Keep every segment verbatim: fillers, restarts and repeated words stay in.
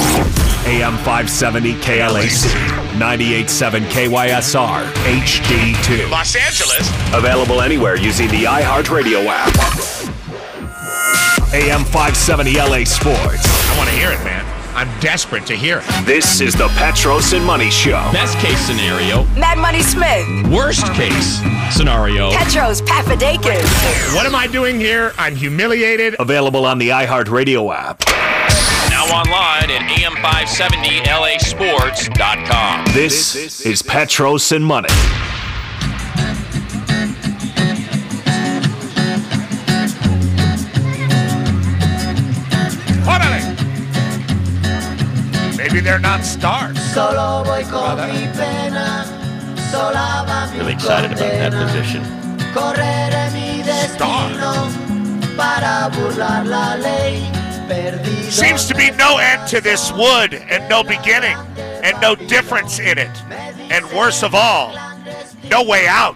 A M five seventy K L A C, ninety-eight point seven K Y S R, H D two. Los Angeles. Available anywhere using the iHeartRadio app. A M five seventy L A Sports. I want to hear it, man. I'm desperate to hear it. This is the Petros and Money Show. Best case scenario. Mad Money Smith. Worst case scenario. Petros Papadakis. What am I doing here? I'm humiliated. Available on the iHeartRadio app. Now online at A M five seventy L A sports dot com. This is Petros and Money. Órale. Maybe they're not stars. Solo voy con mi pena, sola va mi Really excited about that condena. position. Correré mi destino para burlar la ley. Perdido. Seems to be no end to this wood and no beginning and no difference in it. And worst of all, no way out.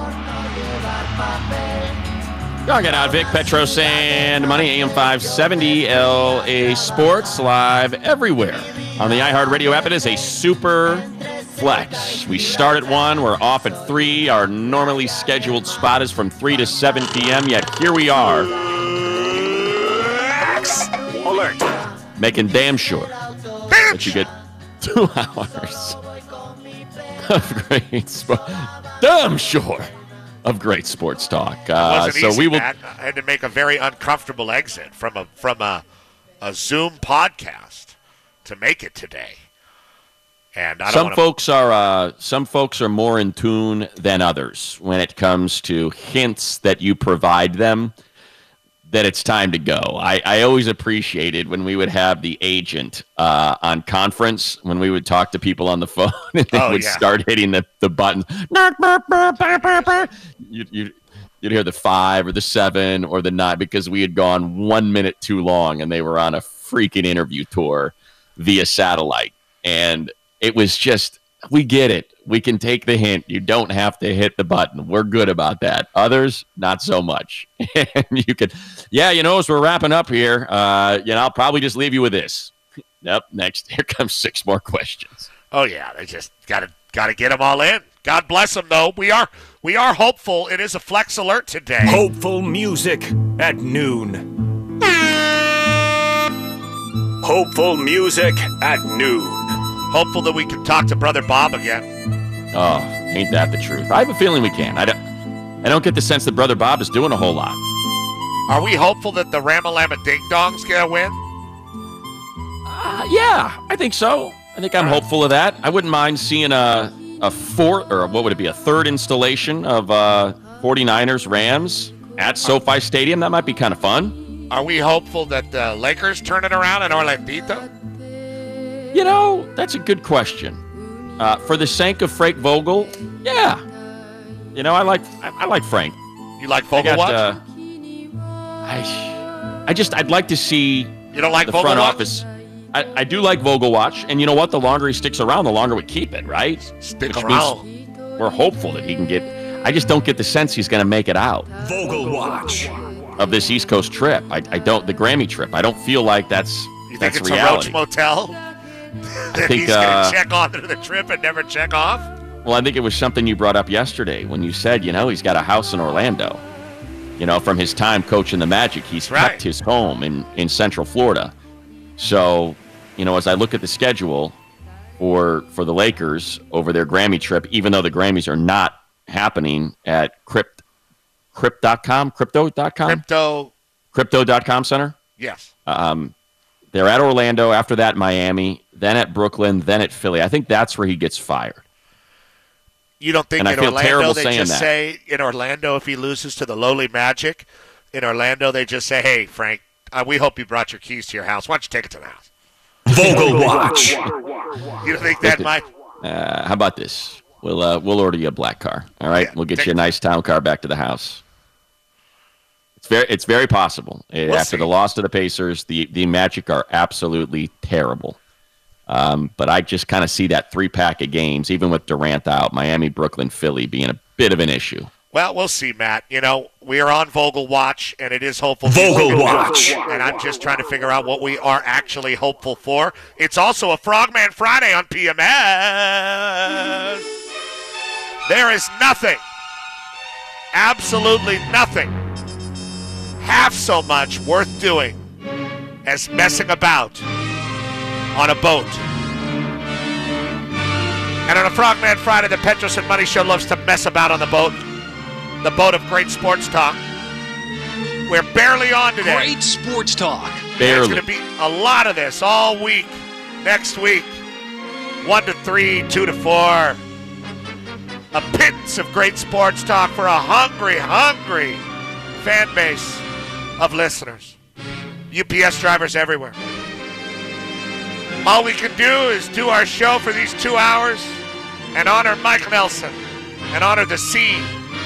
Y'all out, Vic, Petros and Money, A M five seventy L A Sports, live everywhere. On the iHeartRadio app, it is a super flex. We start at one, we're off at three. Our normally scheduled spot is from three to seven p.m., yet here we are. Alert. Making damn sure that you get two hours of great sport. Damn sure of great sports talk. Uh, Wasn't so easy, we will. Matt. I had to make a very uncomfortable exit from a from a, a Zoom podcast to make it today. And I don't Some wanna... folks are uh, some folks are more in tune than others when it comes to hints that you provide them that it's time to go. I, I always appreciated when we would have the agent uh, on conference, when we would talk to people on the phone and they Oh, would yeah. start hitting the, the buttons. You'd, you'd, you'd hear the five or the seven or the nine because we had gone one minute too long and they were on a freaking interview tour via satellite. And it was just, we get it. We can take the hint. You don't have to hit the button. We're good about that. Others, not so much. And you could, yeah, you know, as we're wrapping up here, uh, you know, I'll probably just leave you with this. Yep, next. Here comes six more questions. Oh yeah, they just got to got to get them all in. God bless them, though. We are we are hopeful. It is a flex alert today. Hopeful music at noon. Hopeful music at noon. Hopeful that we can talk to Brother Bob again. Oh, ain't that the truth? I have a feeling we can. I don't, I don't get the sense that Brother Bob is doing a whole lot. Are we hopeful that the Ramalama Ding Dongs get a win? Uh, yeah, I think so. I think I'm hopeful of that. I wouldn't mind seeing a a fourth, or what would it be, a third installation of uh, 49ers Rams at SoFi Stadium. That might be kind of fun. Are we hopeful that the Lakers turn it around in Orlandito? You know, that's a good question. Uh, for the sake of Frank Vogel, yeah. You know, I like I, I like Frank. You like I Vogel got, Watch? uh, I, I just, I'd like to see You don't like the Vogel front Watch? office. I, I do like Vogel Watch, and you know what? The longer he sticks around, the longer we keep it, right? Stick Which around. means we're hopeful that he can get. I just don't get the sense he's going to make it out Vogel Watch. of this East Coast trip. I, I don't. The Grammy trip. I don't feel like that's You think that's it's reality. a Roach Motel? I think. He's Uh, going to check on to the trip and never check off? well, I think it was something you brought up yesterday when you said, you know, he's got a house in Orlando. You know, from his time coaching the Magic, he's Right. kept his home in in Central Florida. So, you know, as I look at the schedule for for the Lakers over their Grammy trip, even though the Grammys are not happening at Crypt, Crypt dot com, Crypto dot com, Crypto, Crypto dot com Center. yes. Um, they're at Orlando, after that Miami, then at Brooklyn, then at Philly. I think that's where he gets fired. You don't think And I in feel Orlando terrible they saying just that. say, in Orlando, if he loses to the lowly Magic, in Orlando they just say, hey, Frank, uh, we hope you brought your keys to your house. Why don't you take it to the house? Vogel Watch. You think that Listen, might... Uh, how about this? We'll uh, we'll order you a black car. All right, Yeah, we'll get take- you a nice town car back to the house. It's very it's very possible. Uh, We'll After see. the loss to the Pacers, the the Magic are absolutely terrible. Um, but I just kind of see that three pack of games, even with Durant out, Miami, Brooklyn, Philly, being a bit of an issue. Well, we'll see, Matt. You know, we are on Vogel Watch, and it is hopeful. Vogel Watch. And I'm just trying to figure out what we are actually hopeful for. It's also a Frogman Friday on P M S. There is nothing, absolutely nothing, half so much worth doing as messing about on a boat. And on a Frogman Friday, the Petros and Money Show loves to mess about on the boat. The boat of great sports talk. We're barely on today. Great sports talk. Barely. There's going to be a lot of this all week. Next week, one to three, two to four. A pittance of great sports talk for a hungry, hungry fan base of listeners. U P S drivers everywhere. All we can do is do our show for these two hours and honor Mike Nelson and honor the sea.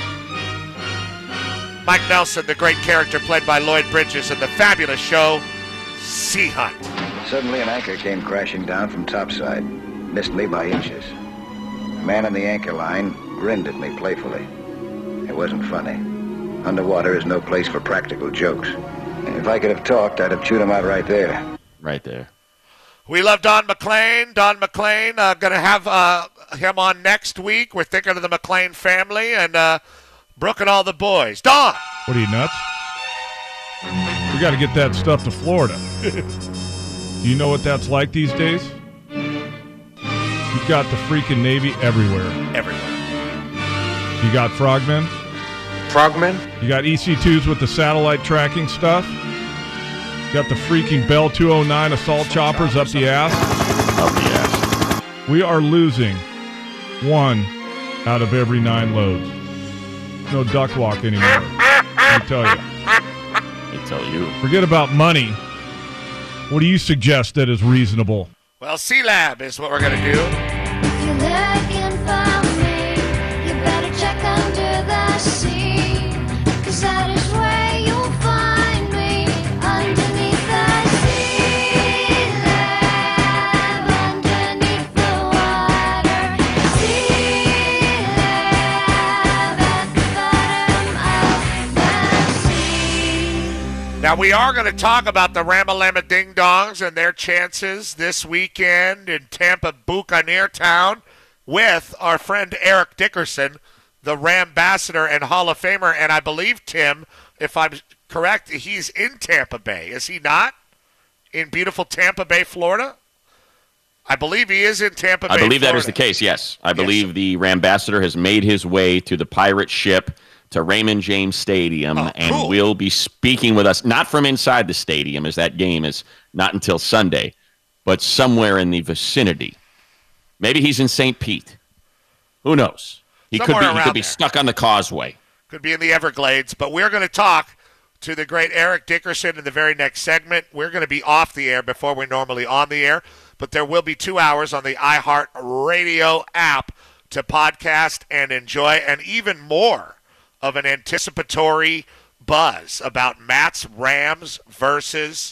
Mike Nelson, the great character played by Lloyd Bridges in the fabulous show Sea Hunt. Suddenly an anchor came crashing down from topside, missed me by inches. The man on the anchor line grinned at me playfully. It wasn't funny. Underwater is no place for practical jokes. And if I could have talked, I'd have chewed him out right there. Right there. We love Don McLean. Don McLean, uh, going to have uh, him on next week. We're thinking of the McLean family and uh, Brooke and all the boys. Don! What are you, nuts? We got to get that stuff to Florida. Do you know what that's like these days? You've got the freaking Navy everywhere. Everywhere. You got frogmen. Frogmen? You got E C twos with the satellite tracking stuff. You got the freaking Bell two oh nine assault choppers up the ass. Up the ass. We are losing one out of every nine loads. No duck walk anymore. I tell you. I tell you. Forget about money. What do you suggest that is reasonable? Well, C-Lab is what we're going to do. If you're looking for me, you better check under the sea, 'cause that is where you'll find me, underneath the sea. Lab, underneath the water. Sea Lab, at the bottom of the sea. Now, we are going to talk about the Ramalama Ding Dongs and their chances this weekend in Tampa Buccaneer Town with our friend Eric Dickerson, the Rambassador and Hall of Famer. And I believe, Tim, if I'm correct, he's in Tampa Bay. Is he not? In beautiful Tampa Bay, Florida? I believe he is in Tampa Bay, I believe Florida. that is the case, yes. I Yes. believe the Rambassador has made his way to the pirate ship to Raymond James Stadium, Oh, and cool. will be speaking with us, not from inside the stadium, as that game is not until Sunday, but somewhere in the vicinity. Maybe he's in Saint Pete. Who knows? He could Somewhere be. He around could be there. stuck on the causeway. Could be in the Everglades, but we're going to talk to the great Eric Dickerson in the very next segment. We're going to be off the air before we're normally on the air, but there will be two hours on the iHeart Radio app to podcast and enjoy, and even more of an anticipatory buzz about Matt's Rams versus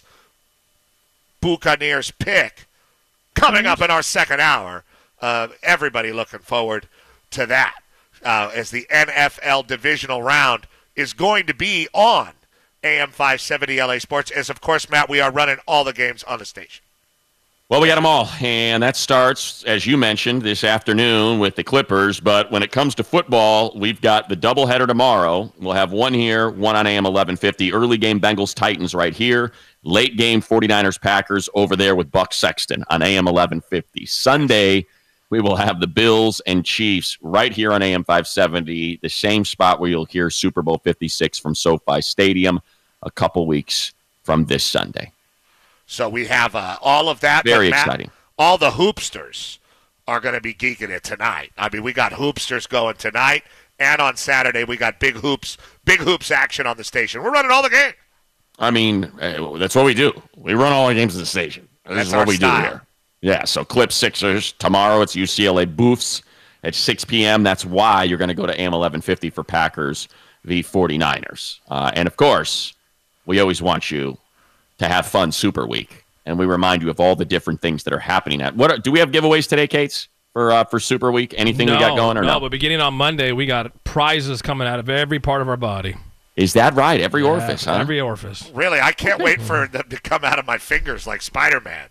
Buccaneers pick coming up in our second hour. Uh, everybody looking forward to that uh, as the N F L divisional round is going to be on A M five seventy L A Sports. As, of course, Matt, we are running all the games on the station. Well, we got them all, and that starts, as you mentioned, this afternoon with the Clippers. But when it comes to football, we've got the doubleheader tomorrow. We'll have one here, one on A M eleven fifty. Early game Bengals-Titans right here. Late game forty-niners-Packers over there with Buck Sexton on A M eleven fifty. Sunday, we will have the Bills and Chiefs right here on A M five seventy, the same spot where you'll hear Super Bowl fifty-six from SoFi Stadium a couple weeks from this Sunday. So we have uh, all of that. Very but Matt, exciting. All the hoopsters are going to be geeking it tonight. I mean, we got hoopsters going tonight, and on Saturday we got big hoops, big hoops action on the station. We're running all the games. I mean, uh, that's what we do. We run all our games at the station. This That's is what our we style. do here. Yeah, so Clip Sixers. Tomorrow it's U C L A Boofs at six p.m. That's why you're going to go to A M eleven fifty for Packers v forty-niners. Uh, and, of course, we always want you to have fun Super Week. And we remind you of all the different things that are happening. At what are, do we have giveaways today, Kates, for uh, for Super Week? Anything no, we got going or no? no? But beginning on Monday, we got prizes coming out of every part of our body. Is that right? Every Yeah, orifice, huh? Every orifice. Really, I can't wait for them to come out of my fingers like Spider-Man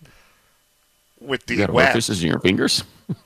with the You got webs. orifices in your fingers?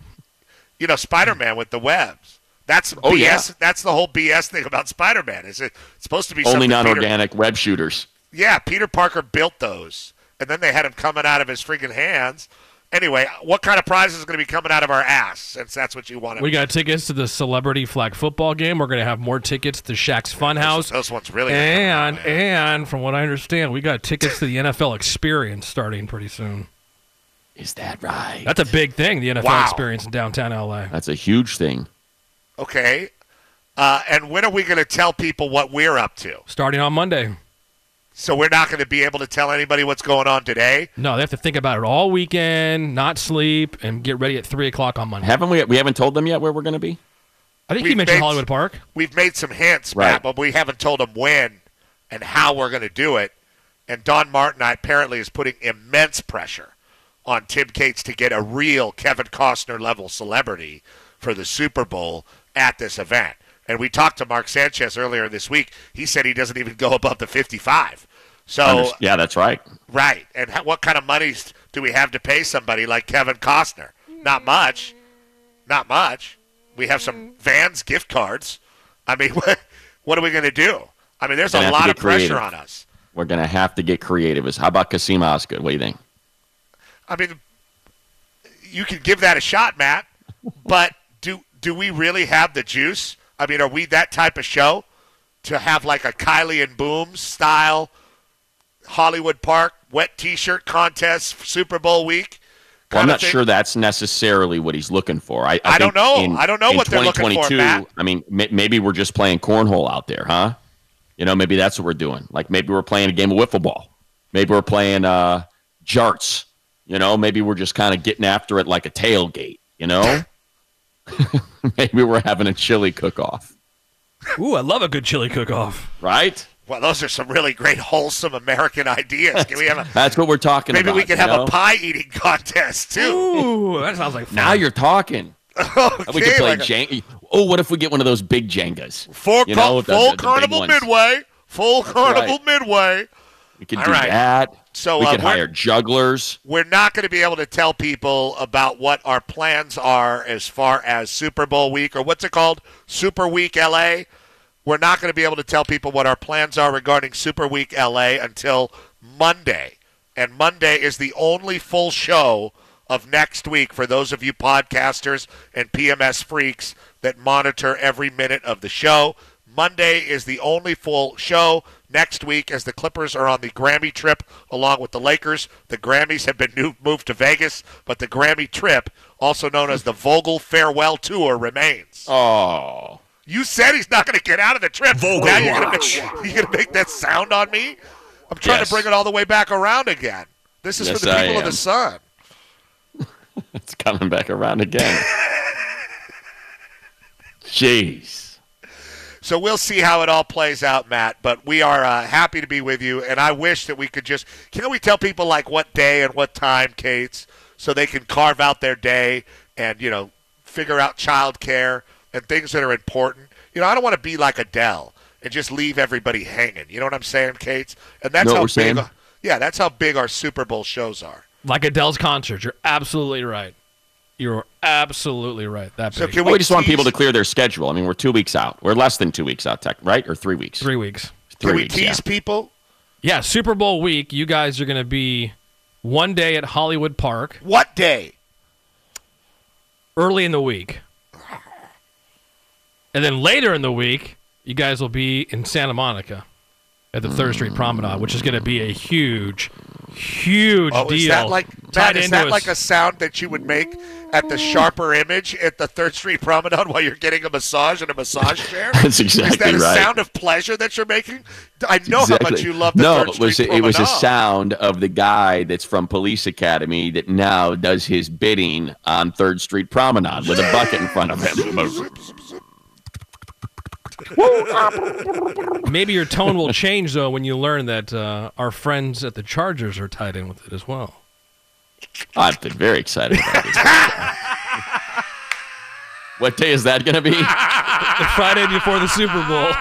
You know, Spider-Man with the webs. That's Oh, B S. yeah. That's the whole B S thing about Spider-Man. Is it it's supposed to be Only something Peter- non-organic web shooters. Yeah, Peter Parker built those, and then they had them coming out of his freaking hands. Anyway, what kind of prize is going to be coming out of our ass, since that's what you want? We got tickets to the celebrity flag football game. We're going to have more tickets to Shaq's Funhouse. Those, those ones really. And are coming out, and from what I understand, we got tickets to the N F L Experience starting pretty soon. Is that right? That's a big thing, the N F L Wow. Experience in downtown L A. That's a huge thing. Okay. Uh, and when are we going to tell people what we're up to? Starting on Monday. So we're not going to be able to tell anybody what's going on today? No, they have to think about it all weekend, not sleep, and get ready at three o'clock on Monday. Haven't we? We haven't told them yet where we're going to be. I think We've you mentioned made- Hollywood Park. We've made some hints, Right. Matt, but we haven't told them when and how we're going to do it. And Don Martin apparently is putting immense pressure on Tim Cates to get a real Kevin Costner level celebrity for the Super Bowl at this event. And we talked to Mark Sanchez earlier this week. He said he doesn't even go above the fifty-five. So, Unders- yeah, that's right. right. And how, what kind of money do we have to pay somebody like Kevin Costner? Not much. Not much. We have some Vans gift cards. I mean, what, what are we going to do? I mean, there's Gonna a have to lot get of pressure creative. on us. We're going to have to get creative. Is How about Kasim Osgood? What do you think? I mean, you can give that a shot, Matt, but do do we really have the juice? I mean, are we that type of show to have like a Kylie and Boom style Hollywood Park wet T-shirt contest Super Bowl week? Well, I'm kind of not thing? sure that's necessarily what he's looking for. I, I, I don't think know. in- I don't know in what they're looking for, 2022, Matt. I mean, may, maybe we're just playing cornhole out there, huh? You know, maybe that's what we're doing. Like maybe we're playing a game of wiffle ball. Maybe we're playing uh, jarts. You know, maybe we're just kind of getting after it like a tailgate. You know, maybe we're having a chili cook-off, Ooh, I love a good chili cook-off. right? Well, those are some really great, wholesome American ideas. Can we have a, That's what we're talking maybe about. we can you have know? a pie eating contest too? Ooh, that sounds like fun. Now you're talking. Okay, We could play like a Jenga. Oh, what if we get one of those big Jengas? full, You car- know, the- full the- the big carnival ones. midway. Full carnival right. midway. We could All do right. that. So we uh, could we're- hire jugglers. we're not going to be able to tell people about what our plans are as far as Super Bowl week, or what's it called? Super Week L A. We're not going to be able to tell people what our plans are regarding Super Week L A until Monday. And Monday is the only full show of next week for those of you podcasters and P M S freaks that monitor every minute of the show. Monday is the only full show next week as the Clippers are on the Grammy trip along with the Lakers. The Grammys have been new, moved to Vegas, but the Grammy trip, also known as the Vogel Farewell Tour, remains. Oh. You said he's not going to get out of the trip. Vogel Now you're going Watch. to you're going to make that sound on me? I'm trying Yes. to bring it all the way back around again. This is Yes, for the I people of am. the sun. It's coming back around again. Jeez. So we'll see how it all plays out, Matt. But we are uh, happy to be with you, and I wish that we could just – can we tell people, like, what day and what time, Kates, so they can carve out their day and, you know, figure out childcare and things that are important. You know, I don't want to be like Adele and just leave everybody hanging. You know what I'm saying, Kates? And that's Know what how we're big saying? – yeah, that's how big our Super Bowl shows are. Like Adele's concert. You're absolutely right. You're absolutely right. That So big. can Well, we, we just want tease- people to clear their schedule. I mean, we're two weeks out. We're less than two weeks out, tech, right? Or three weeks? Three weeks. Three Can we weeks, tease yeah. people? Yeah, Super Bowl week, you guys are going to be one day at Hollywood Park, What day? early in the week. And then later in the week, you guys will be in Santa Monica at the Third Street Promenade, which is going to be a huge, huge Oh, deal. is that like tied Matt, is into that a- like a sound that you would make at the Sharper Image at the Third Street Promenade while you're getting a massage in a massage chair? That's Is that exactly a right. sound of pleasure that you're making? I know how much Exactly. you love the no, Third it was Street it was a Promenade. sound of the guy that's from Police Academy that now does his bidding on Third Street Promenade with a bucket in front of him. Maybe your tone will change, though, when you learn that uh, our friends at the Chargers are tied in with it as well. I've been very excited about this. What day is that going to be? The Friday before the Super Bowl.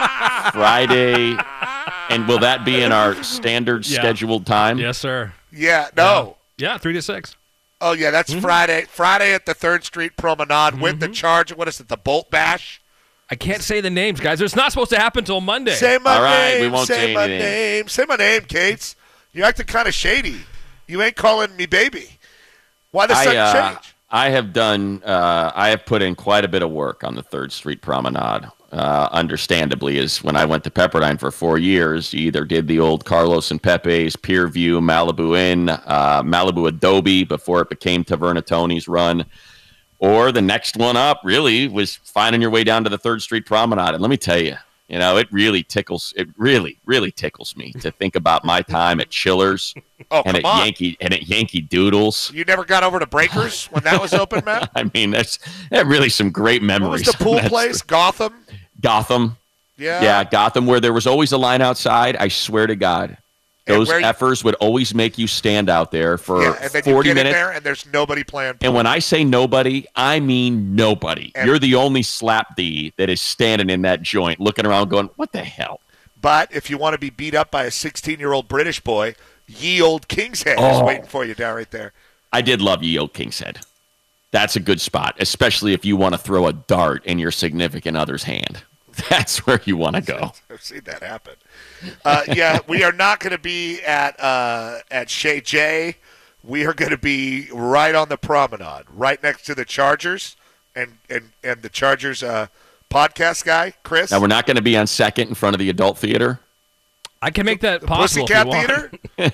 Friday. And will that be in our standard Yeah. scheduled time? Yes, sir. Yeah, no. Yeah, yeah three to six. Oh, yeah, that's Mm-hmm. Friday. Friday at the third Street Promenade Mm-hmm. with the Charger. What is it, the Bolt Bash? I can't say the names, guys. It's not supposed to happen until Monday. Say my All right, name. we won't say, say my anything. name. Say my name, Kates. You're acting kind of shady. You ain't calling me baby. Why the I, sudden uh, change? I have done, uh, I have put in quite a bit of work on the third Street Promenade. Uh, understandably, is when I went to Pepperdine for four years, you either did the old Carlos and Pepe's, Pier View, Malibu Inn, uh, Malibu Adobe before it became Taverna Tony's run, or the next one up really was finding your way down to the third Street Promenade. And let me tell you, you know, it really tickles, it really, really tickles me to think about my time at Chillers Oh, and come at on. Yankee and at Yankee Doodles. You never got over to Breakers when that was open, Matt? I mean, that's that really some great What memories. was the pool That's- place? Gotham? Gotham. Yeah. Yeah, Gotham, where there was always a line outside. I swear to God, And those where you- effers would always make you stand out there for Yeah, and then you forty get minutes. in there and there's nobody playing pool. And when I say nobody, I mean nobody. And- You're the only slap D that is standing in that joint, looking around, going, "What the hell?" But if you want to be beat up by a sixteen-year-old British boy, ye old King's Head is Oh. waiting for you down right there. I did love Ye Old King's Head. That's a good spot, especially if you want to throw a dart in your significant other's hand. That's where you want to go. I've seen that happen. Uh, yeah, we are not going to be at uh, at Shea J. We are going to be right on the promenade, right next to the Chargers, and and and the Chargers uh, podcast guy, Chris. Now, we're not going to be on second in front of the adult theater. I can make that possible. if you Pussycat want.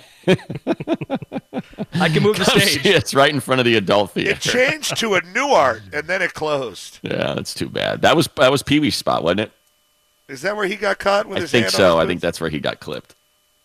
Theater. I can move the Come stage. see, it's right in front of the adult theater. It changed to a new art, and then it closed. Yeah, that's too bad. That was that was Pee Wee's spot, wasn't it? Is that where he got caught with I his think hand on so. his I booth? think that's where he got clipped.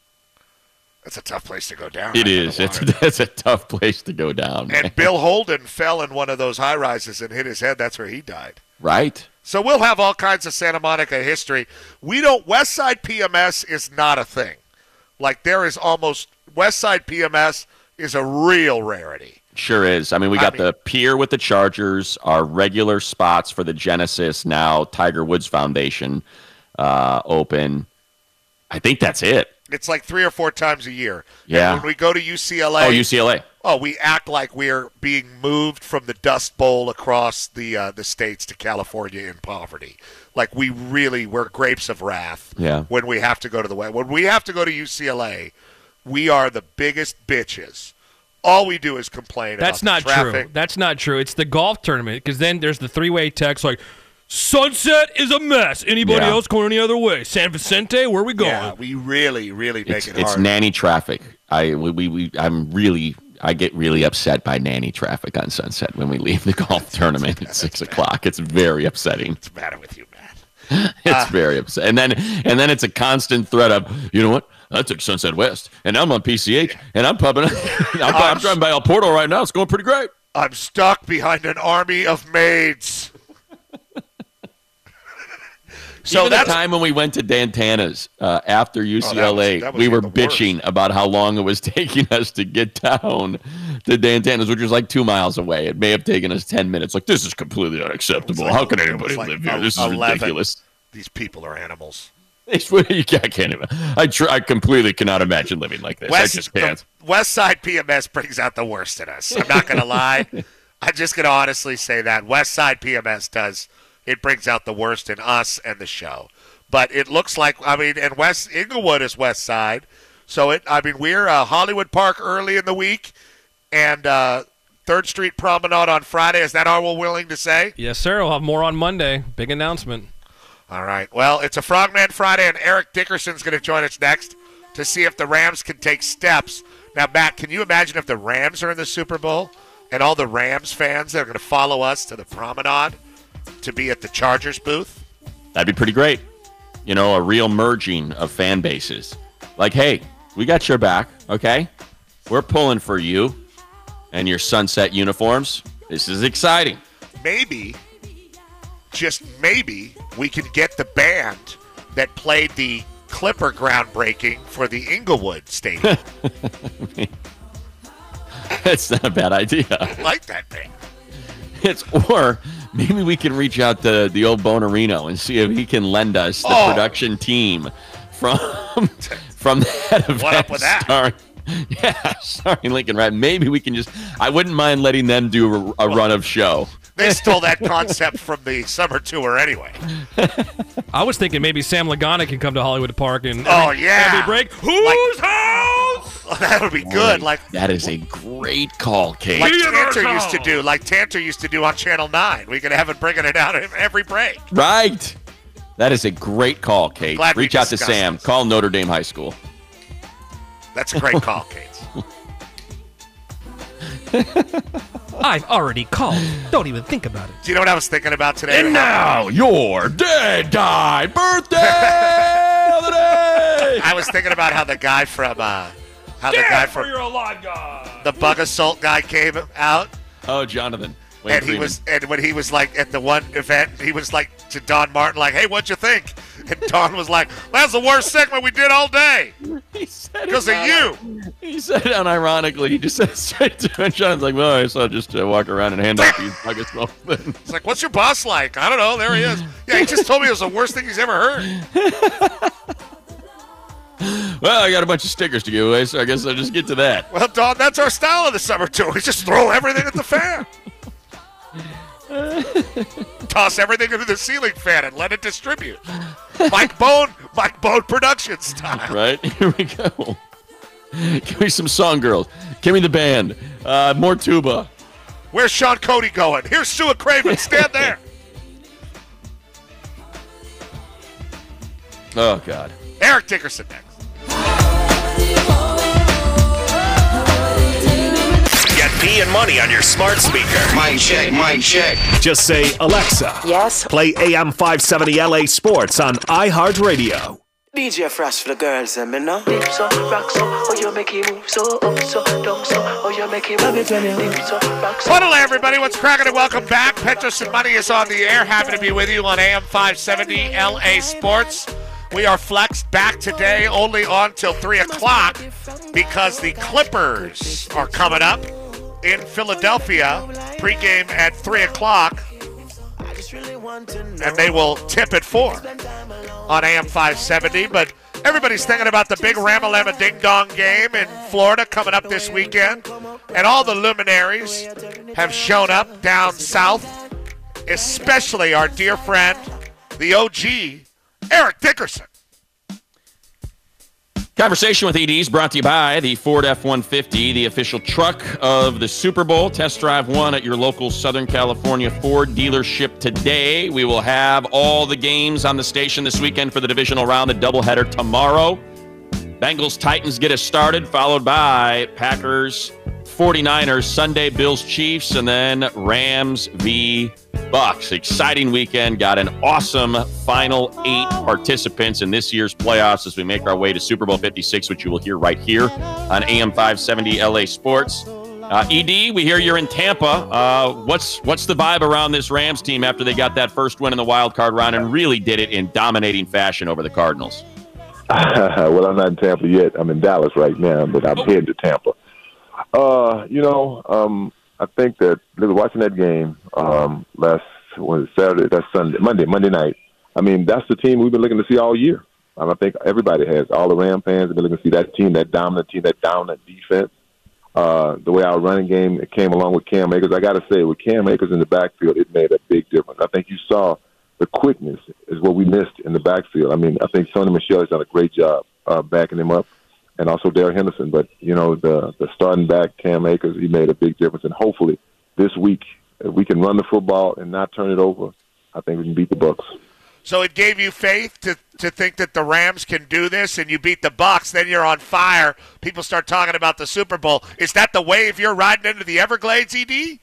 That's a tough place to go down. It right is. by the It's water. that's a tough place to go down. man. And Bill Holden fell in one of those high rises and hit his head. That's where he died. Right? So we'll have all kinds of Santa Monica history. We don't. West Side P M S is not a thing. Like there is almost West Side P M S is a real rarity. Sure is. I mean, we I got mean- the pier with the Chargers, our regular spots for the Genesis, now Tiger Woods Foundation uh, open. I think that's it. It's like three or four times a year. Yeah. And when we go to U C L A, Oh, U C L A. oh, we act like we're being moved from the Dust Bowl across the uh, the states to California in poverty. Like we really we're grapes of wrath. Yeah. When we have to go to the West, when we have to go to U C L A, we are the biggest bitches. All we do is complain. That's about not the traffic. true. That's not true. It's the golf tournament because then there's the three-way text like, Sunset is a mess. Anybody Yeah. else going any other way? San Vicente, where are we going? Yeah, we really, really make It's, it it's hard. nanny traffic. I we, we, we I'm really I get really upset by nanny traffic on Sunset when we leave the golf tournament at six o'clock. It's very upsetting. What's the matter with you, man? It's very upsetting. And then and then it's a constant threat of, you know what? I took Sunset West, and I'm on P C H, and I'm pumping. I'm, I'm driving by El Porto right now. It's going pretty great. I'm stuck behind an army of maids. So Even the that's time when we went to Dantana's uh, after U C L A, was- that was we were even the worst. bitching about how long it was taking us to get down to Dantana's, which was like two miles away. It may have taken us ten minutes. Like, this is completely unacceptable. like- how can it anybody was like live here? el- This is eleven. ridiculous. These people are animals. It's, I can't even. I, tr- I completely cannot imagine living like this. West, I just can't. the West Side P M S brings out the worst in us. I'm not going to lie. I'm just going to honestly say that. West Side P M S does. It brings out the worst in us and the show. But it looks like, I mean, and West Inglewood is West Side. So, it. I mean, we're uh, Hollywood Park early in the week and uh, third Street Promenade on Friday. Is that all we're willing to say? Yes, sir. We'll have more on Monday. Big announcement. All right. Well, it's a Frogman Friday, and Eric Dickerson's going to join us next to see if the Rams can take steps. Now, Matt, can you imagine if the Rams are in the Super Bowl and all the Rams fans that are going to follow us to the promenade to be at the Chargers booth? That'd be pretty great. You know, a real merging of fan bases. Like, hey, we got your back, okay? We're pulling for you and your Sunset uniforms. This is exciting. Maybe, just maybe, we can get the band that played the Clipper groundbreaking for the Inglewood Stadium. That's not a bad idea. I like that band. It's or maybe we can reach out to the old Bonarino and see if he can lend us the Oh. production team from from that event. What up with that? Starring, yeah, starring Lincoln Rat. Maybe we can just. I wouldn't mind letting them do a, a run of show. They stole that concept from the summer tour anyway. I was thinking maybe Sam Lagana can come to Hollywood Park and every, Oh, yeah. every break. Whose house? Oh, that would be good. Like That is a great call, Kate. like Theater Tanter Zone. used to do. Like Tanter used to do on Channel nine. We could have it bringing it out every break. Right. That is a great call, Kate. Glad we Reach out to discussed Sam. this. Call Notre Dame High School. That's a great call, Kate. I've already called. Don't even think about it. Do you know what I was thinking about today? And now, your dead guy birthday of the day. I was thinking about how the guy from uh, how the guy from You're a alive guy. the Bug Assault guy came out, Oh, Jonathan. Wayne and he Freeman. was and when he was like at the one event, he was like to Don Martin, like, "Hey, what'd you think?" And Don was like, "That's the worst segment we did all day He said it because of not- you." He said it unironically. He just said it straight to him. And Jonathan's like, well, I saw just uh, walk around and hand out these nuggets. It's like, "What's your boss like?" I don't know. There he is. Yeah, he just told me it was the worst thing he's ever heard. Well, I got a bunch of stickers to give away, so I guess I'll just get to that. Well, Don, that's our style of the summer tour. We just throw everything at the fan. Toss everything into the ceiling fan and let it distribute. Mike Bone, Mike Bone production style. Right? Here we go. Give me some song girls. Give me the band. Uh, more tuba. Where's Sean Cody going? Here's Sue Craven. Stand there. Oh, God. Eric Dickerson next. Get P and money on your smart speaker. Mic check, mic check. Just say, Alexa, Yes. play A M five seventy L A Sports on iHeartRadio. D J Fresh for the girls, and me know. Dip so, rock so, oh you make it move so, up so, down so, oh you make it move when you dip so, rock so. Hello, everybody. What's cracking and welcome back. Petros and Money is on the air. Happy to be with you on A M five seventy L A Sports. We are flexed back today only on till three o'clock because the Clippers are coming up in Philadelphia. Pregame at three o'clock. And they will tip at four on A M five seventy. But everybody's thinking about the big Ramalama Ding Dong game in Florida coming up this weekend. And all the luminaries have shown up down south, especially our dear friend, the O G, Eric Dickerson. Conversation with E Ds brought to you by the Ford F one fifty, the official truck of the Super Bowl. Test drive one at your local Southern California Ford dealership today. We will have all the games on the station this weekend for the divisional round, the doubleheader tomorrow. Bengals Titans get us started, followed by Packers forty-niners Sunday, Bills Chiefs, and then Rams v. Bucks. Exciting weekend. Got an awesome final eight participants in this year's playoffs as we make our way to Super Bowl fifty-six, which you will hear right here on A M five seventy L A Sports. Uh, E D, we hear you're in Tampa. Uh, what's what's the vibe around this Rams team after they got that first win in the wild card round and really did it in dominating fashion over the Cardinals? Well, I'm not in Tampa yet. I'm in Dallas right now, but I'm heading to Tampa. Uh, you know, um, I think that watching that game um, last was it Saturday, that's Sunday, Monday, Monday night. I mean, that's the team we've been looking to see all year. Um, I think everybody has. All the Ram fans have been looking to see that team, that dominant team, that dominant defense. Uh, the way our running game it came along with Cam Akers. I got to say, with Cam Akers in the backfield, it made a big difference. I think you saw the quickness is what we missed in the backfield. I mean, I think Sony Michel has done a great job uh, backing him up. And also Darrell Henderson. But, you know, the the starting back, Cam Akers, he made a big difference. And hopefully this week, if we can run the football and not turn it over, I think we can beat the Bucs. So it gave you faith to, to think that the Rams can do this, and you beat the Bucs, then you're on fire. People start talking about the Super Bowl. Is that the wave you're riding into the Everglades, E D?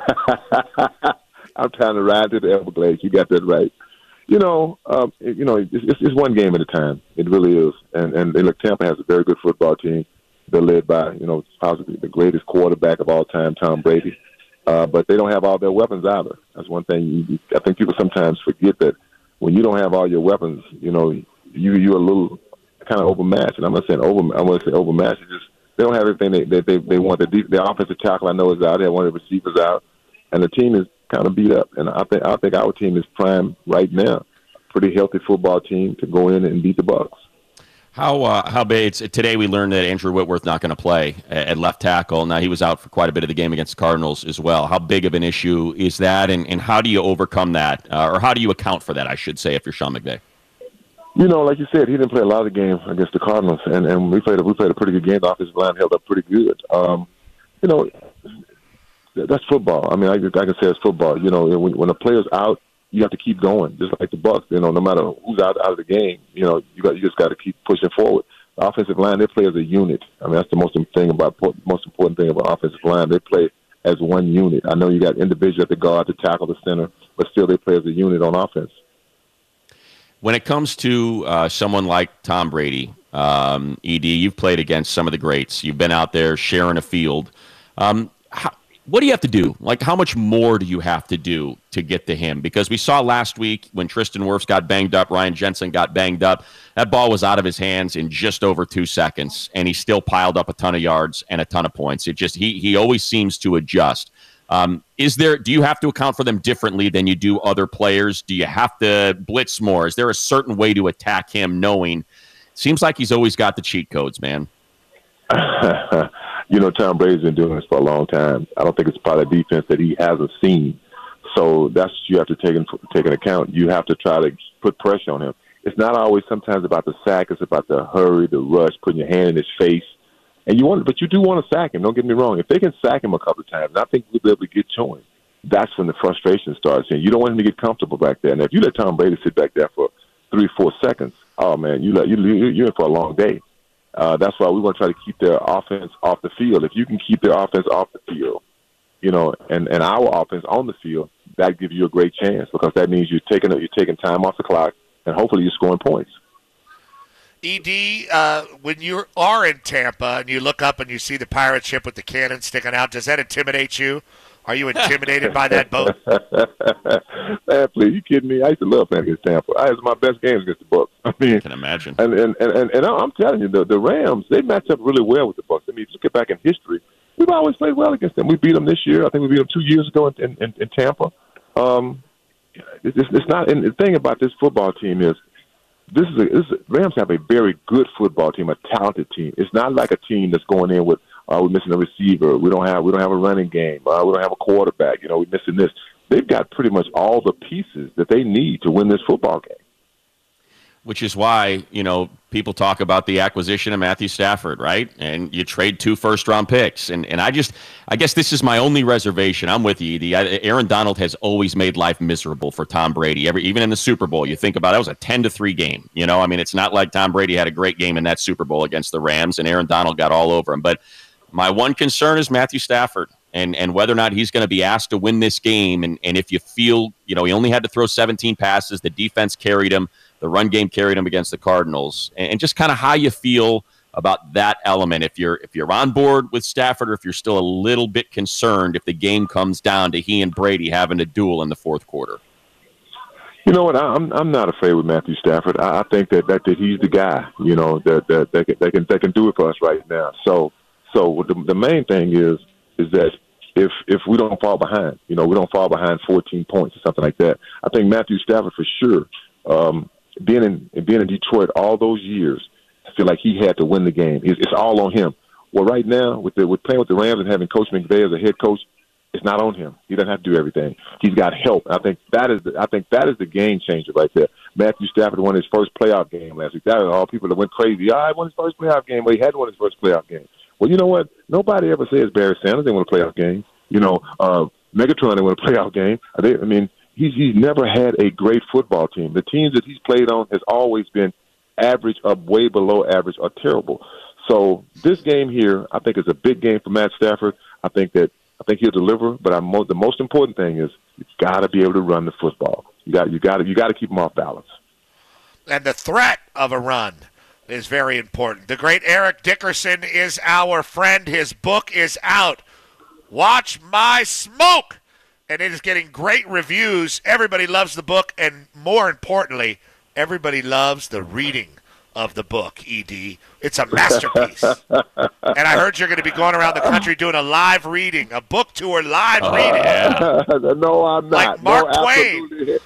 I'm trying to ride to the Everglades. You got that right. You know, um, it, you know, it's, it's, it's one game at a time. It really is. And, and and look, Tampa has a very good football team. They're led by, you know, possibly the greatest quarterback of all time, Tom Brady. Uh, but they don't have all their weapons either. That's one thing. You, you, I think people sometimes forget that when you don't have all your weapons, you know, you you're a little kind of overmatched. And I'm not saying over. I'm going to say overmatched. It's just they don't have everything they they they, they want. The, the offensive tackle I know is out. They have one of the receivers out. And the team is kind of beat up. And I think I think our team is primed right now. Pretty healthy football team to go in and beat the Bucks. How uh, how big? It's, today we learned that Andrew Whitworth not going to play at, at left tackle. Now he was out for quite a bit of the game against the Cardinals as well. How big of an issue is that, and, and how do you overcome that, uh, or how do you account for that? I should say, if you're Sean McVay. You know, like you said, he didn't play a lot of the game against the Cardinals, and, and we played a, we played a pretty good game. The offensive line held up pretty good. Um, you know, that's football. I mean, I, I can say it's football. You know, when, when a player's out, you have to keep going, just like the Bucks. You know, no matter who's out out of the game, you know, you got you just got to keep pushing forward. The offensive line, they play as a unit. I mean, that's the most thing about most important thing about offensive line. They play as one unit. I know you got individuals at the guard, the tackle, the center, but still they play as a unit on offense. When it comes to uh, someone like Tom Brady, um, E D, you've played against some of the greats. You've been out there sharing a field. Um, how, what do you have to do? Like, how much more do you have to do to get to him? Because we saw last week when Tristan Wirfs got banged up, Ryan Jensen got banged up, that ball was out of his hands in just over two seconds, and he still piled up a ton of yards and a ton of points. It just he he always seems to adjust. Um, is there? Do you have to account for them differently than you do other players? Do you have to blitz more? Is there a certain way to attack him? Knowing, seems like he's always got the cheat codes, man. You know, Tom Brady's been doing this for a long time. I don't think it's part of the defense that he hasn't seen. So that's what you have to take in, take into account. You have to try to put pressure on him. It's not always sometimes about the sack. It's about the hurry, the rush, putting your hand in his face. And you want, but you do want to sack him. Don't get me wrong. If they can sack him a couple of times, I think we'll be able to get to him. That's when the frustration starts. And you don't want him to get comfortable back there. And if you let Tom Brady sit back there for three, four seconds, oh man, you let you you're in for a long day. Uh, that's why we want to try to keep their offense off the field. If you can keep their offense off the field, you know, and, and our offense on the field, that gives you a great chance because that means you're taking you're taking time off the clock and hopefully you're scoring points. E D, uh, when you are in Tampa and you look up and you see the pirate ship with the cannon sticking out, does that intimidate you? Are you intimidated by that boat? Man, please, you kidding me? I used to love playing against Tampa. I was my best games against the Bucks. I mean, I can imagine. And and, and, and, and I'm telling you, the, the Rams, they match up really well with the Bucks. I mean, just get back in history, we've always played well against them. We beat them this year. I think we beat them two years ago in, in, in Tampa. Um, it's, it's not. And the thing about this football team is, this is, a, this is Rams have a very good football team, a talented team. It's not like a team that's going in with, uh, we're missing a receiver. We don't have we don't have a running game. Uh, we don't have a quarterback. You know, we're missing this. They've got pretty much all the pieces that they need to win this football game. Which is why, you know, people talk about the acquisition of Matthew Stafford, right? And you trade two first-round picks. And and I just, I guess this is my only reservation. I'm with you, Edie. Aaron Donald has always made life miserable for Tom Brady. Every Even in the Super Bowl, you think about it, that was a ten to three game. You know, I mean, it's not like Tom Brady had a great game in that Super Bowl against the Rams, and Aaron Donald got all over him. But my one concern is Matthew Stafford. And and whether or not he's going to be asked to win this game. And, and if you feel, you know, he only had to throw seventeen passes, the defense carried him, the run game carried him against the Cardinals, and, and just kind of how you feel about that element. If you're if you're on board with Stafford, or if you're still a little bit concerned if the game comes down to he and Brady having a duel in the fourth quarter. You know what? I'm I'm not afraid with Matthew Stafford. I, I think that, that that he's the guy. You know that that that can, that can that can do it for us right now. So so the the main thing is is that. If if we don't fall behind, you know, we don't fall behind fourteen points or something like that. I think Matthew Stafford for sure, um, being in being in Detroit all those years, I feel like he had to win the game. It's, it's all on him. Well, right now with the with playing with the Rams and having Coach McVay as a head coach, it's not on him. He doesn't have to do everything. He's got help. I think that is the, I think that is the game changer right there. Matthew Stafford won his first playoff game last week. That was all people that went crazy. Ah, he won his first playoff game. Well, he hadn't won his first playoff game. Well, you know what? Nobody ever says Barry Sanders didn't win a playoff game. You know, uh, Megatron didn't win a playoff game. I mean, he's he's never had a great football team. The teams that he's played on has always been average, up way below average, or terrible. So this game here, I think, is a big game for Matt Stafford. I think that I think he'll deliver. But I'm, the most important thing is you've got to be able to run the football. You got you got to you got to keep him off balance. And the threat of a run is very important. The great Eric Dickerson is our friend. His book is out. Watch My Smoke. And it is getting great reviews. Everybody loves the book. And more importantly, everybody loves the reading of the book, E D. It's a masterpiece. And I heard you're going to be going around the country doing a live reading, a book tour live Uh, reading. Yeah. No, I'm not. Like Mark no, Twain. no,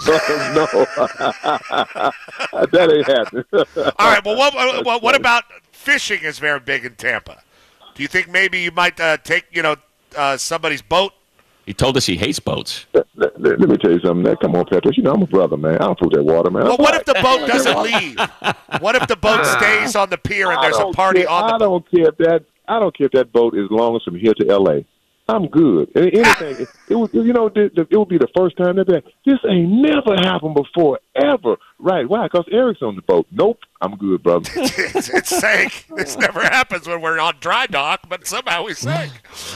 that ain't happening. All right, well, what, what, what about fishing is very big in Tampa? Do you think maybe you might uh, take, you know, uh, somebody's boat? He told us he hates boats. Let, let, let me tell you something. Man. Come on, Petros. You know I'm a brother, man. I don't fool that water, man. Well, what if the boat doesn't leave? What if the boat stays on the pier and there's a party care, on the I don't care if that. I don't care if that boat is long as from here to L A. I'm good. Anything. it, it would, you know, it, it would be the first time that this ain't never happened before, ever. Right? Why? Because Eric's on the boat. Nope. I'm good, brother. it's, it's sank. This never happens when we're on dry dock, but somehow we sank.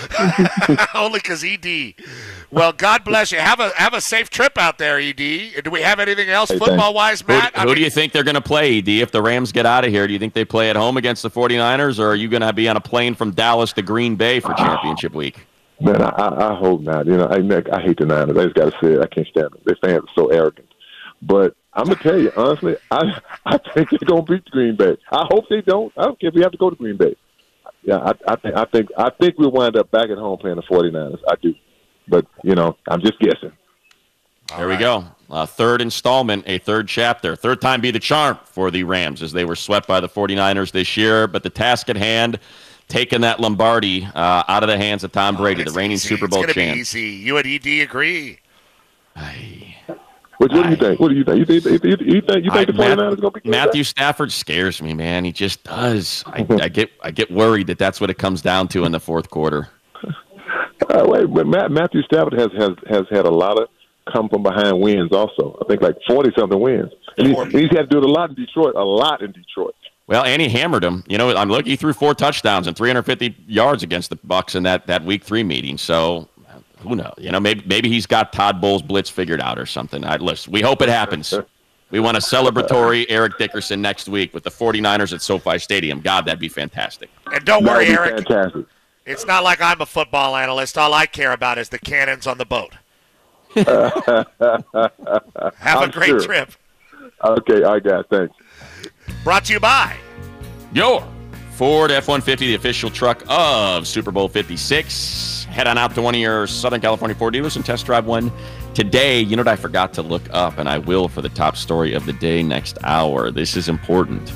Only because E D. Well, God bless you. Have a have a safe trip out there, E D. Do we have anything else Hey, football-wise, Matt? Who, who do you think they're going to play, E D, if the Rams get out of here? Do you think they play at home against the forty-niners, or are you going to be on a plane from Dallas to Green Bay for championship week? Man, I, I, I hope not. You know, I, I hate the Niners. I just got to say it. I can't stand them. Their fans are so arrogant. But I'm gonna tell you honestly, I I think they're gonna beat Green Bay. I hope they don't. I don't care if we have to go to Green Bay. Yeah, I, I think I think I think we'll wind up back at home playing the forty-niners. I do, but you know, I'm just guessing. There we go. Uh, third installment, a third chapter. Third time be the charm for the Rams as they were swept by the forty-niners this year. But the task at hand, taking that Lombardi uh, out of the hands of Tom Brady, the reigning Easy. Super Bowl It's gonna champ. be easy. You and E D agree. What, what do you think? What do you think? You think you, you, you think you think the forty-niners are gonna be good? Matthew Stafford scares me, man. He just does. I, I get I get worried that that's what it comes down to in the fourth quarter. Uh, wait, but Matt, Matthew Stafford has, has has had a lot of come from behind wins. Also, I think like forty something wins, and he, and he's had to do it a lot in Detroit. A lot in Detroit. Well, and he hammered him. You know, I'm looking. He threw four touchdowns and three hundred fifty yards against the Bucs in that, that Week Three meeting. So, who knows? You know, maybe maybe he's got Todd Bowles' blitz figured out or something. I, listen, we hope it happens. We want a celebratory Eric Dickerson next week with the forty-niners at SoFi Stadium. God, that'd be fantastic. And don't That worry, would be Eric. fantastic. It's not like I'm a football analyst. All I care about is the cannons on the boat. Have I'm a great sure. trip. Okay, all right, guys. Thanks. Brought to you by Your Ford F one fifty, the official truck of Super Bowl fifty-six. Head on out to one of your Southern California Ford dealers and test drive one today. You know what I forgot to look up, and I will for the top story of the day next hour. This is important.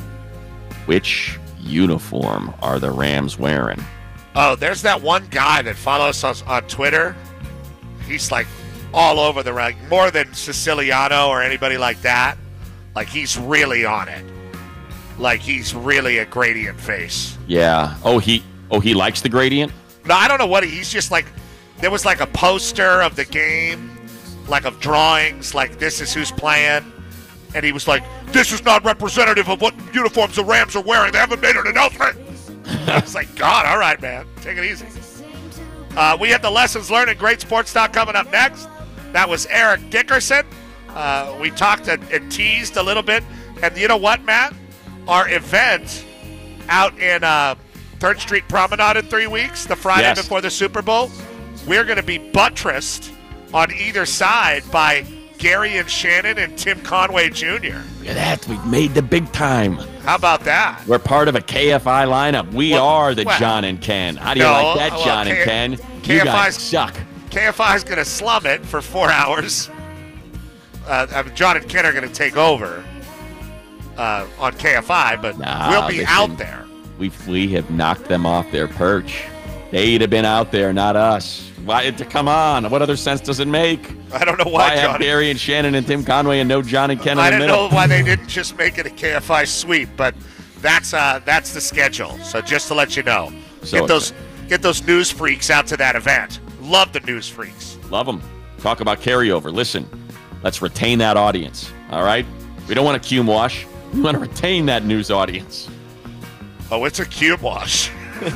Which uniform are the Rams wearing? Oh, there's that one guy that follows us on Twitter. He's like all over the rag, more than Siciliano or anybody like that. Like he's really on it. Like he's really a gradient face. Yeah. Oh, he oh he likes the gradient? No, I don't know what he, he's just like. There was like a poster of the game, like of drawings, like this is who's playing, and he was like, "This is not representative of what uniforms the Rams are wearing. They haven't made an announcement." I was like, God, all right, man. Take it easy. Uh, we have the Lessons Learned in Great Sports Talk coming up next. That was Eric Dickerson. Uh, we talked and, and teased a little bit. And you know what, Matt? Our event out in uh, third Street Promenade in three weeks, the Friday Yes. before the Super Bowl, we're going to be buttressed on either side by Gary and Shannon and Tim Conway Junior Look at that. We've made the big time. How about that? We're part of a K F I lineup. We Well, are the well, John and Ken. How do you no, like that, well, John K- and Ken? K You F guys I's suck. K F I is going to slum it for four hours. Uh, I mean, John and Ken are going to take over uh, on K F I, but Nah, we'll be listen. out there. We we have knocked them off their perch. They'd have been out there, not us. Why? Come on. What other sense does it make? I don't know Why why, have John. Gary and Shannon and Tim Conway and no John and Ken in I the don't middle? know why they didn't just make it a K F I sweep, but that's uh, that's the schedule. So just to let you know, So get those get those news freaks out to that event. Love the news freaks. Love them. Talk about carryover. Listen, let's retain that audience. All right? We don't want to cume wash. We want to retain that news audience. Oh, it's a cube wash.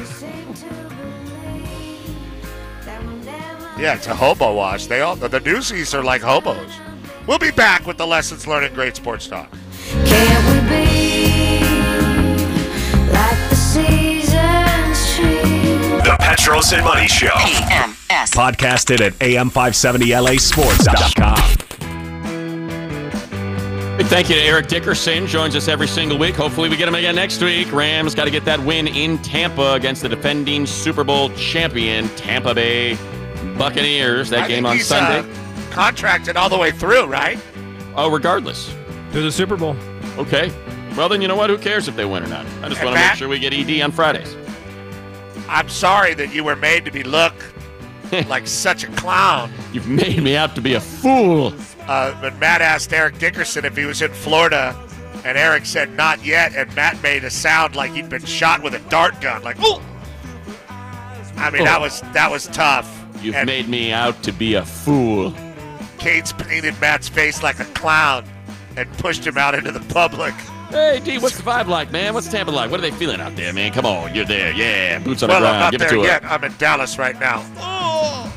Yeah, it's a hobo wash. They all the newsies are like hobos. We'll be back with the Lessons Learned in Great Sports Talk. Can't we be like the seasons change? The Petros and Money Show. P M S. Podcasted at A M five seventy L A sports dot com. Big thank you to Eric Dickerson. Joins us every single week. Hopefully we get him again next week. Rams got to get that win in Tampa against the defending Super Bowl champion Tampa Bay Buccaneers. That I game think on he's, Sunday. Uh, contracted all the way through, right? Oh, regardless. To the Super Bowl. Okay. Well, then you know what? Who cares if they win or not? I just And want to make Matt- sure we get E D on Fridays. I'm sorry that you were made to be look like such a clown. You've made me out to be a fool. Uh, when Matt asked Eric Dickerson if he was in Florida, and Eric said not yet, and Matt made a sound like he'd been shot with a dart gun, like ooh. I mean, Oh. that was that was tough. You've And made me out to be a fool. Cates painted Matt's face like a clown and pushed him out into the public. Hey, D, what's the vibe like, man? What's Tampa like? What are they feeling out there, man? Come on, you're there. Yeah, boots on Well, the I'm ground. not Give there it to yet. her. I'm in Dallas right now. Oh,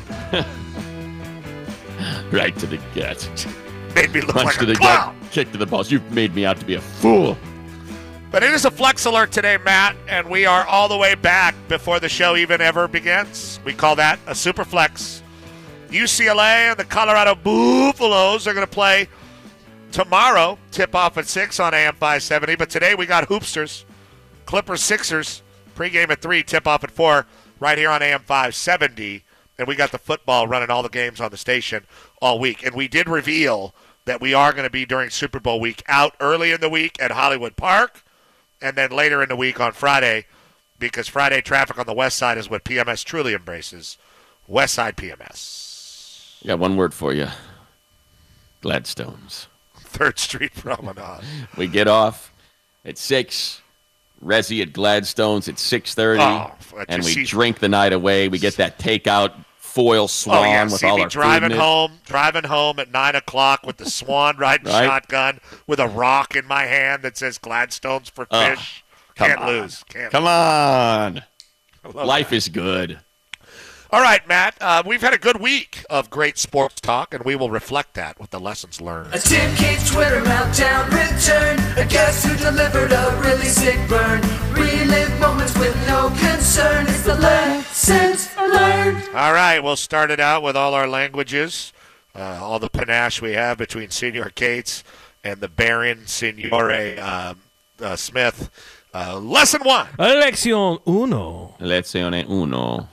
Right to the gut. made me look Punch like to a the clown. gut. Kick to the balls. You've made me out to be a fool. But it is a flex alert today, Matt, and we are all the way back before the show even ever begins. We call that a super flex. U C L A and the Colorado Buffaloes are going to play tomorrow. Tip off at six on A M five seventy. But today we got Hoopsters, Clippers, Sixers. Pregame at three, tip off at four, right here on A M five seventy. And we got the football running all the games on the station all week. And we did reveal that we are going to be during Super Bowl week out early in the week at Hollywood Park, and then later in the week on Friday, because Friday traffic on the west side is what P M S truly embraces. West Side P M S. I got one word for you. Gladstones. Third Street Promenade. We get off at six. Resi at Gladstones at six thirty. Oh, and we see- drink the night away. We get that takeout foil swan Oh, yeah, with see all me our driving food in it. home, driving home at nine o'clock with the swan riding Right. shotgun with a rock in my hand that says Gladstones for Oh, fish. come Can't on. lose. Can't Come on. love Life that. is good. All right, Matt. Uh, we've had a good week of great sports talk, and we will reflect that with the lessons learned. A Tim Keith's Twitter meltdown return. A guest who delivered a really sick burn. Relive moments with no concern. It's the lessons learned. All right, we'll start it out with all our languages, uh, all the panache we have between Senor Cates and the Baron Signore uh, uh, Smith. Uh, lesson one. Lección uno. Lezione uno.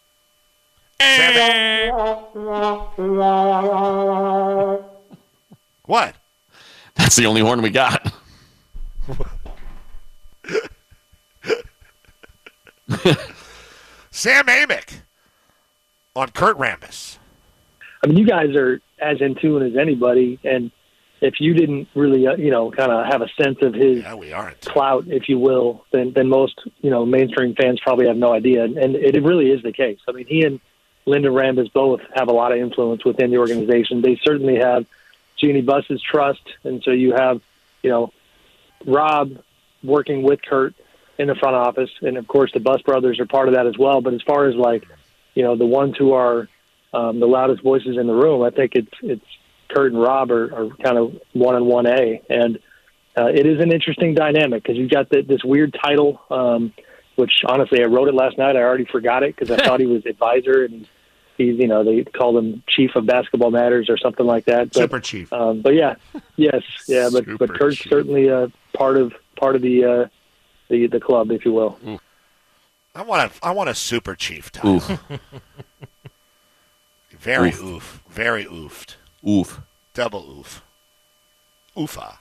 What? That's the only horn we got. Sam Amick on Kurt Rambis. I mean, you guys are as in tune as anybody, and if you didn't really, uh, you know, kind of have a sense of his Yeah, we aren't. clout, if you will, then then most, you know, mainstream fans probably have no idea, and it really is the case. I mean, he and Lyndon Rambis both have a lot of influence within the organization. They certainly have Jeannie Buss's trust, and so you have, you know, Rob working with Kurt in the front office, and of course the Buss brothers are part of that as well. But as far as like, you know, the ones who are um, the loudest voices in the room, I think it's it's Kurt and Rob are, are kind of one and one A, and uh, it is an interesting dynamic because you've got the, this weird title, um, which honestly I wrote it last night. I already forgot it because I thought he was advisor, and he's, you know, they called him chief of basketball matters or something like that. But, Super chief. Um, but yeah, yes, yeah, but Super but Kurt's chief. certainly uh, part of part of the uh, the the club, if you will. I want a, I want a super chief title. Oof. Very Oof. oof. Very oofed. Oof. Double oof. Oofa.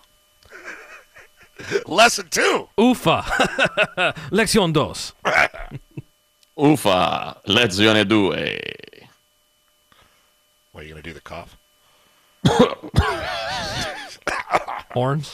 Lesson two. Ufa. Lección dos. Ufa. Lezione due. What, are you going to do the cough? Horns.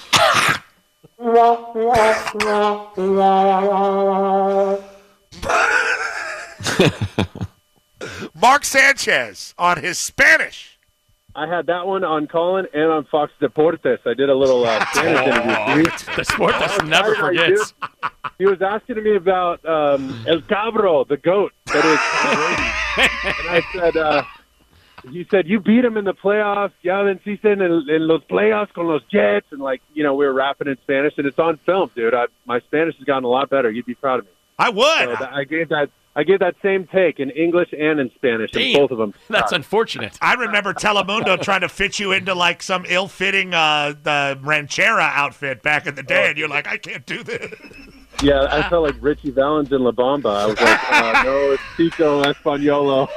Mark Sanchez on his Spanish. I had that one on Colin and on Fox Deportes. I did a little uh, Spanish interview. The sport that never forgets. He was asking me about um, El Cabro, the goat. That is, and I said, uh, he said, you beat him in the playoffs. Ya venciste en, el, en los playoffs con los Jets. And, like, you know, we were rapping in Spanish, and it's on film, dude. I, my Spanish has gotten a lot better. You'd be proud of me. I would. So that, I gave that I gave that same take in English and in Spanish, and Damn. both of them. That's unfortunate. I remember Telemundo trying to fit you into like some ill-fitting uh, the ranchera outfit back in the day, and you're like, I can't do this. Yeah, I felt like Richie Valens in La Bamba. I was like, uh, no, it's Tito Españolo.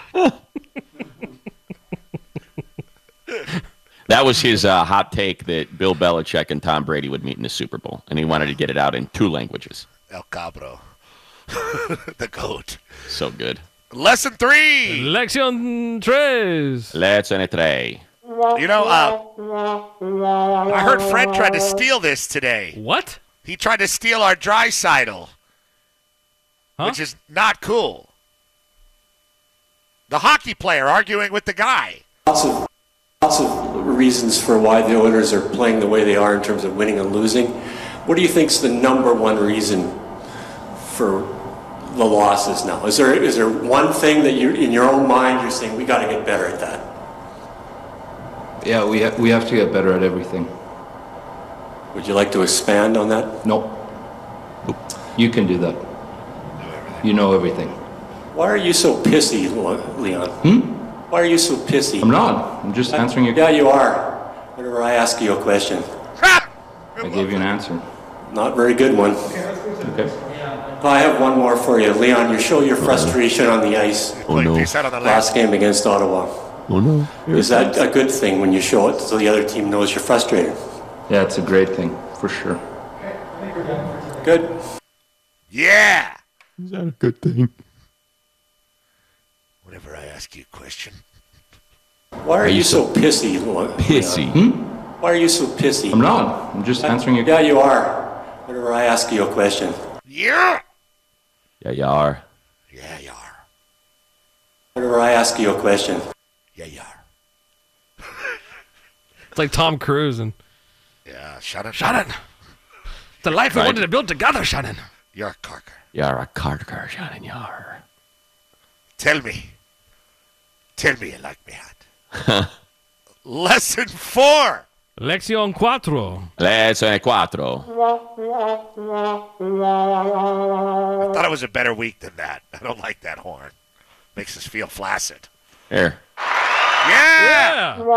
That was his uh, hot take that Bill Belichick and Tom Brady would meet in the Super Bowl, and he wanted to get it out in two languages. El Cabro. The goat. So good. Lesson three. Lección tres. Lezione tre. You know, uh, I heard Fred tried to steal this today. What? He tried to steal our Dreisaitl, huh? which is not cool. The hockey player arguing with the guy. Lots of, lots of reasons for why the Oilers are playing the way they are in terms of winning and losing. What do you think is the number one reason for the losses now? Is there is there one thing that you, in your own mind, you're saying we got to get better at that? Yeah, we ha- we have to get better at everything. Would you like to expand on that? Nope. You can do that. You know everything. Why are you so pissy, Leon? Hmm? Why are you so pissy? I'm not. I'm just answering your. Yeah, you are. Whenever I ask you a question. I gave you an answer. Not very good one. Okay. I have one more for you, Leon. You show your frustration on the ice. Oh no. Last game against Ottawa. Oh no. Is that a good thing when you show it so the other team knows you're frustrated? Yeah, it's a great thing for sure. Good. Yeah. Is that a good thing? Whenever I ask you a question. Why are, are you, you so, so pissy? Pissy? Hmm? Why are you so pissy? I'm not. I'm just answering your. Yeah, you are. Whenever I ask you a question. Yeah. Yeah, you are. Yeah, you are. Whenever I ask you a question. Yeah, you are. It's like Tom Cruise and. Yeah, Shannon. Shannon. The life right. we wanted to build together, Shannon. You're a Carker. You're a Carker, Shannon. You're. Tell me. Tell me you like me hot. Lesson four. Lección cuatro. Lezione quattro. I thought it was a better week than that. I don't like that horn. Makes us feel flaccid. Here. Yeah! Yeah!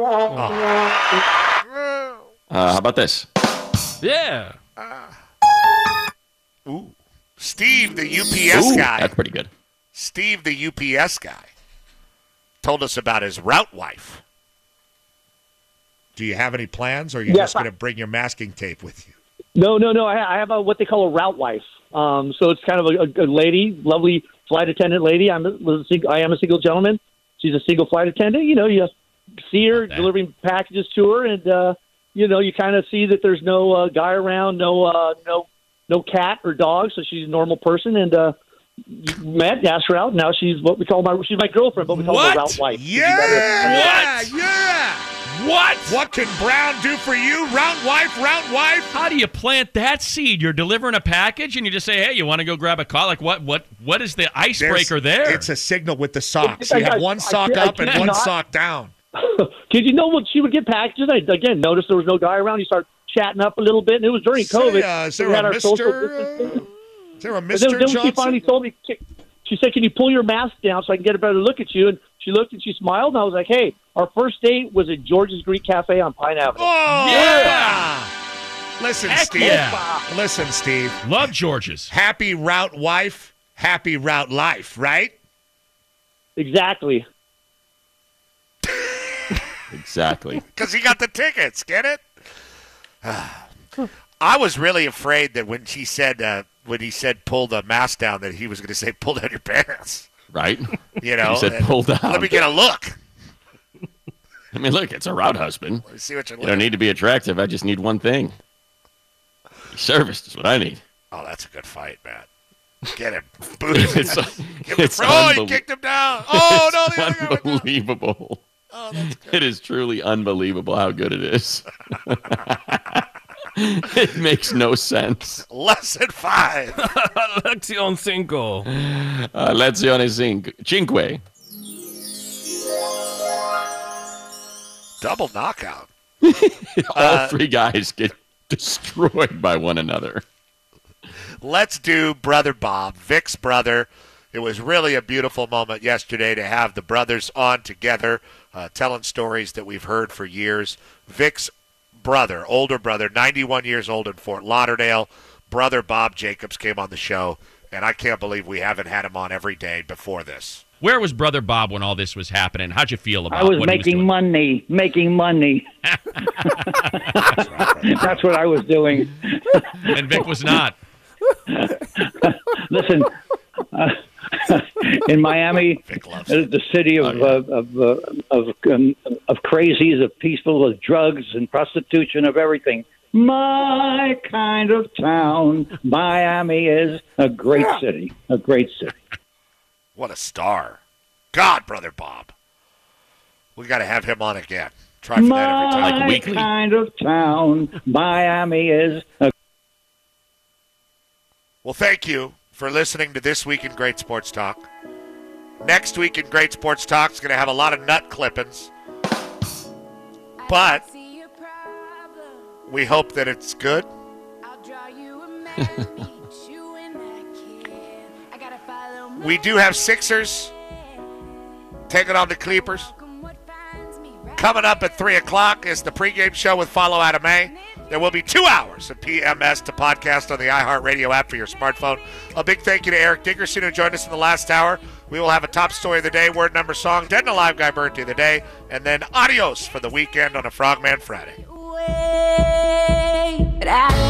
Oh. Uh, how about this? Yeah! Uh, ooh. Steve, the U P S Ooh, guy. That's pretty good. Steve, the U P S guy, told us about his route wife. Do you have any plans, or are you Yes, just going to bring your masking tape with you? No, no, no. I I have a, what they call a route wife. Um, so it's kind of a, a, a lady, lovely flight attendant lady. I'm a, a single, I am a single gentleman. She's a single flight attendant. You know, you see her delivering packages to her, and uh, you know, you kind of see that there's no uh, guy around, no, uh, no, no cat or dog. So she's a normal person, and uh, met, asked her out. Now she's what we call my she's my girlfriend, but we call What? her route wife. Yeah! Yeah! What? What can Brown do for you? Route wife, route wife. How do you plant that seed? You're delivering a package, and you just say, "Hey, you want to go grab a call?" Like what? What? What is the icebreaker There's- there? It's a signal with the socks. I- You have I- one I sock can't- I up and can't one not- sock down. Did you know what she would get packages? I again noticed there was no guy around. You start chatting up a little bit, and it was during Say, COVID. uh, is so there we had a our social Mister distancing. Is there a And Mister then, then Johnson? she finally told me, she said, "Can you pull your mask down so I can get a better look at you?" And she looked and she smiled, and I was like, "Hey, our first date was at George's Greek Cafe on Pine Avenue." Oh, yeah! Listen, Heck Steve. yeah. Listen, Steve. Love George's. Happy route wife, happy route life, right? Exactly. Exactly. Because he got the tickets. Get it? I was really afraid that when she said, uh, when he said pull the mask down, that he was going to say pull down your pants. Right? You know? He said and pull down. Let me get a look. I mean, look, it's a route husband. Let's see what you're You don't need to be attractive. I just need one thing. Service is what I need. Oh, that's a good fight, man. Get him. Boots. It's, Give him it's the- oh, he unbelie- kicked him down. Oh, no, it's the other guy went down. unbelievable. Oh, that's good. It is truly unbelievable how good it is. It makes no sense. Lesson five. Lección cinco. Uh, lezione cinque. Cinque. Double knockout. All Uh, three guys get destroyed by one another. Let's do Brother Bob, Vic's brother, it was really a beautiful moment yesterday to have the brothers on together, uh, telling stories that we've heard for years. Vic's brother, older brother, ninety-one years old in Fort Lauderdale, brother Bob Jacobs came on the show, and I can't believe we haven't had him on every day before this. Where was Brother Bob when all this was happening? How'd you feel about I was what making he was money, making money. That's what I was doing. And Vic was not. Listen, uh, in Miami, the city of uh, of uh, of, um, of crazies, of peaceful, of drugs and prostitution, of everything. My kind of town, Miami is a great city, a great city. What a star. God, Brother Bob. We got to have him on again. Try for that every time. My Weekly. kind of town, Miami is a... Well, thank you for listening to This Week in Great Sports Talk. Next week in Great Sports Talk is going to have a lot of nut clippings. But we hope that it's good. We do have Sixers taking on the Clippers. Coming up at three o'clock is the pregame show with Follow Adam A. There will be two hours of P M S to podcast on the iHeartRadio app for your smartphone. A big thank you to Eric Dickerson, who joined us in the last hour. We will have a top story of the day, word number song, Dead and Alive Guy birthday of the day, and then adios for the weekend on a Frogman Friday. But I